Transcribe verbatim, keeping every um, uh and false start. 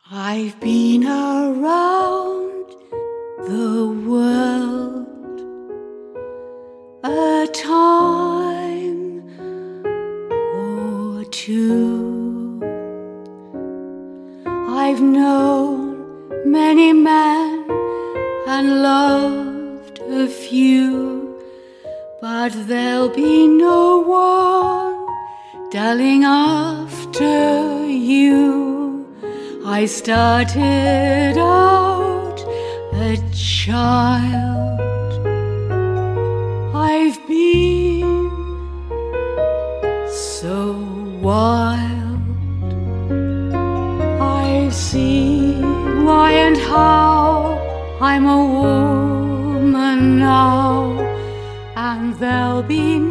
I've been around the world a time or two. I've known many men and loved a few, but there'll be no one darling after you. I started out a child. I've been so wild. I've seen why and how I'm a woman now, and there'll be